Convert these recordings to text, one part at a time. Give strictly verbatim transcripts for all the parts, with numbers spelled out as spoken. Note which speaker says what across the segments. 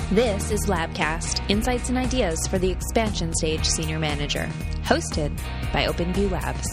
Speaker 1: This is Labcast, insights and ideas for the expansion stage senior manager, hosted by OpenView Labs.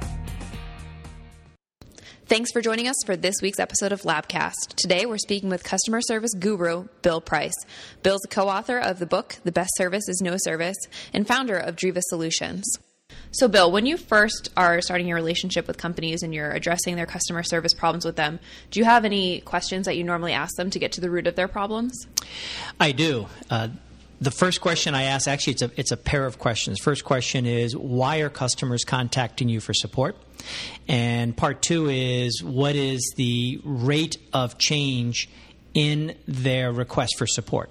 Speaker 1: Thanks for joining us for this week's episode of Labcast. Today we're speaking with customer service guru Bill Price. Bill's a co-author of the book, The Best Service is No Service, and founder of Driva Solutions. So Bill, when you first are starting your relationship with companies and you're addressing their customer service problems with them, do you have any questions that you normally ask them to get to the root of their problems?
Speaker 2: I do. Uh, the first question I ask, actually it's a, it's a pair of questions. First question is, why are customers contacting you for support? And part two is, what is the rate of change in their request for support?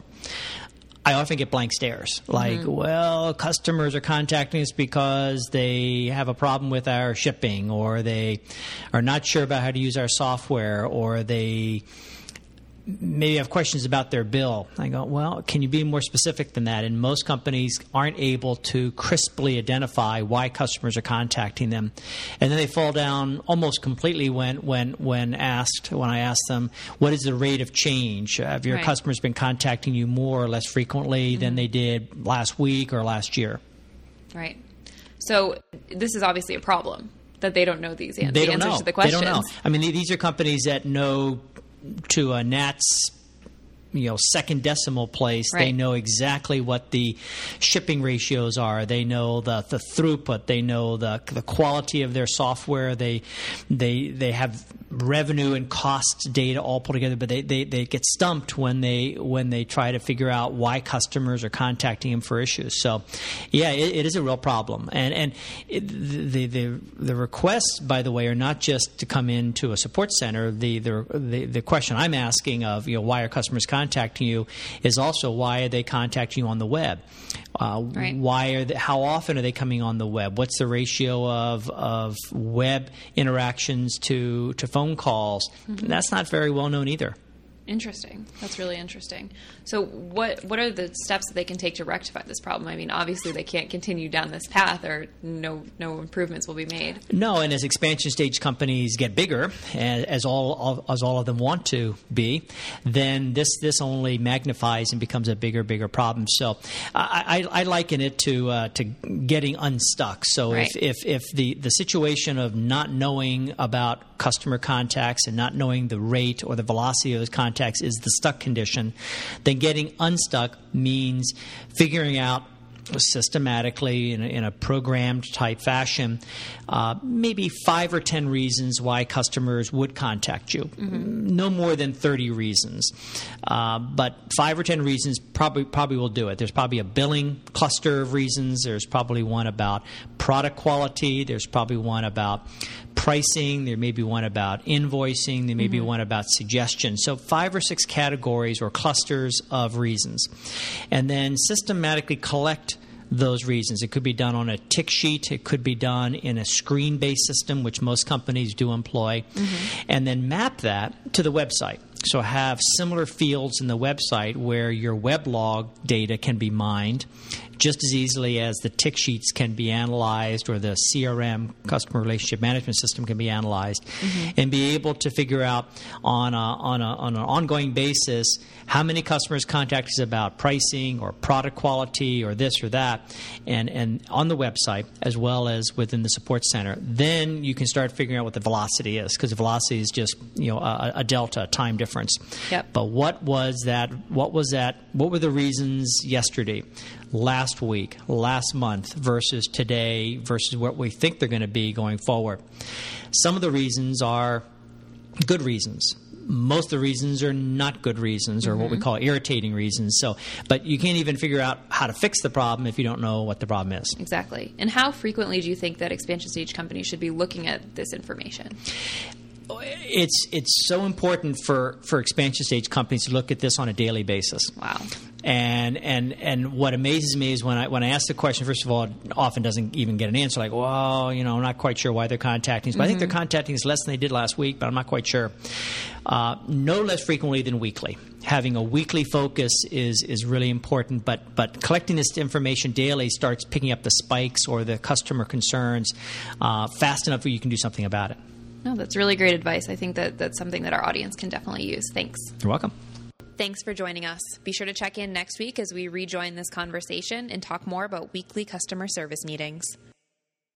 Speaker 2: I often get blank stares, like, mm-hmm. well, customers are contacting us because they have a problem with our shipping, or they are not sure about how to use our software, or they maybe have questions about their bill. I go, well, can you be more specific than that? And most companies aren't able to crisply identify why customers are contacting them. And then they fall down almost completely when when when asked, when I ask them, what is the rate of change? Have your right. customers been contacting you more or less frequently mm-hmm. than they did last week or last year? Right.
Speaker 1: So this is obviously a problem, that they don't know these answers,
Speaker 2: they
Speaker 1: the
Speaker 2: don't
Speaker 1: answers
Speaker 2: know.
Speaker 1: to the questions.
Speaker 2: They don't know. I mean, these are companies that know to a gnat's, you know, second decimal place. Right. They know exactly what the shipping ratios are. They know the, the throughput. They know the the quality of their software. They they they have revenue and cost data all put together, but they, they, they get stumped when they when they try to figure out why customers are contacting them for issues. So, yeah, it, it is a real problem. And and it, the the the requests, by the way, are not just to come into a support center. The the the, the question I'm asking of, you know, why are customers contacting you, is also why are they contacting you on the web? Uh, right. Why are they, how often are they coming on the web? What's the ratio of of web interactions to to phone calls? Mm-hmm. That's not very well known either.
Speaker 1: Interesting. That's really interesting. So what what are the steps that they can take to rectify this problem? I mean, obviously they can't continue down this path, or no no improvements will be made.
Speaker 2: No, and as expansion stage companies get bigger, as all as all of them want to be, then this this only magnifies and becomes a bigger bigger problem. So I, I, I liken it to uh, to getting unstuck. So right. if, if if the the situation of not knowing about customer contacts and not knowing the rate or the velocity of those contacts is the stuck condition, then getting unstuck means figuring out systematically in a, in a programmed type fashion uh, maybe five or ten reasons why customers would contact you. Mm-hmm. No more than thirty reasons, uh, but five or ten reasons probably probably will do it. There's probably a billing cluster of reasons. There's probably one about product quality. There's probably one about pricing. There may be one about invoicing. There may mm-hmm. be one about suggestion. So five or six categories or clusters of reasons. And then systematically collect those reasons. It could be done on a tick sheet. It could be done in a screen-based system, which most companies do employ. Mm-hmm. And then map that to the website. So have similar fields in the website where your weblog data can be mined just as easily as the tick sheets can be analyzed, or the C R M, customer relationship management system, can be analyzed, mm-hmm. and be able to figure out on a, on a, on an ongoing basis how many customers contact us about pricing or product quality or this or that, and, and on the website as well as within the support center. Then you can start figuring out what the velocity is, because the velocity is just, you know, a, a delta, a time difference.
Speaker 1: Yep.
Speaker 2: But what was that? What was that? What were the reasons yesterday, last week, last month versus today versus what we think they're going to be going forward? Some of the reasons are good reasons. Most of the reasons are not good reasons, or mm-hmm. what we call irritating reasons. So, but you can't even figure out how to fix the problem if you don't know what the problem is.
Speaker 1: Exactly. And how frequently do you think that expansion stage companies should be looking at this information?
Speaker 2: It's it's so important for, for expansion stage companies to look at this on a daily basis.
Speaker 1: Wow.
Speaker 2: And and and what amazes me is when I when I ask the question, first of all, it often doesn't even get an answer. Like, well, you know, I'm not quite sure why they're contacting us. But mm-hmm. I think they're contacting us less than they did last week, but I'm not quite sure. Uh, no less frequently than weekly. Having a weekly focus is is really important, but but collecting this information daily starts picking up the spikes or the customer concerns uh, fast enough that you can do something about it.
Speaker 1: No, that's really great advice. I think that that's something that our audience can definitely use. Thanks.
Speaker 2: You're welcome.
Speaker 1: Thanks for joining us. Be sure to check in next week as we rejoin this conversation and talk more about weekly customer service meetings.